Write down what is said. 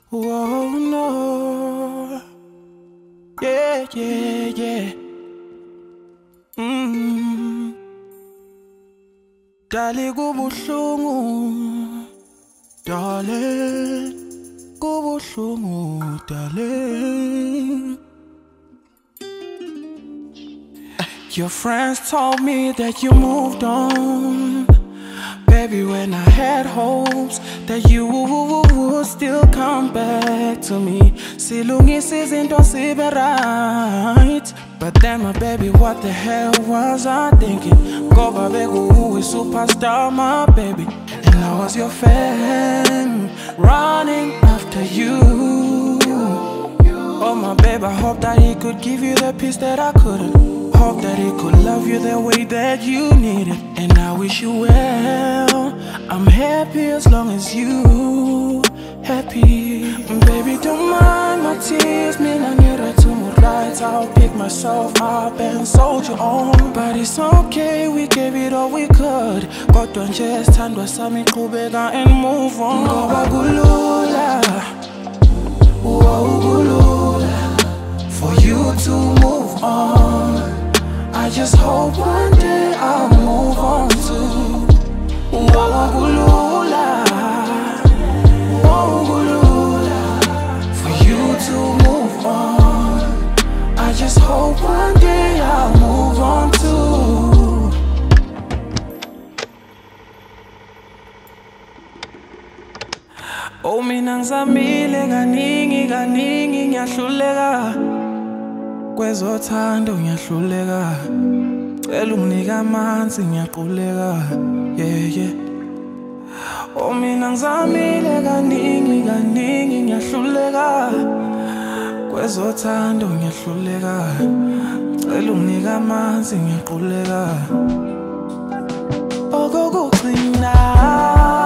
Oh no, yeah, yeah, yeah. Dale kubuhlungu, darling, kubuhlungu, darling. Your friends told me that you moved on, baby, when I had hopes that you would still come back to me. Silungisa izinto sibe right. But then my baby, what the hell was I thinking? Ngoba bekuwuwe superstar, my baby, and I was your fan, running after you. Oh my baby, I hope that he could give you the peace that I couldn't. Hope that he could love you the way that you needed. And I wish you well. I'm happy as long as you happy. Baby, don't mind my tears, mean I need her to move right. I'll pick myself up and soldier on. But it's okay, we gave it all we could. Kodwa nje sithandwa sami qhubeka and move on. Ngoba kulula, kulula for you to move on. I just hope one day I'll move on too. Kulula, kulula for you to move on. I just hope one day I'll move on too. Oh mina ngizamile kaningi kaningi ngiyahluleka kwezothando ngiyahluleka cela unginike amanzi ngiyaquleka yeah yeah. Oh mina ngizamile kaningi kaningi ngiyahluleka kwezothando ngiyahluleka cela unginike amanzi ngiyaquleka okokugcina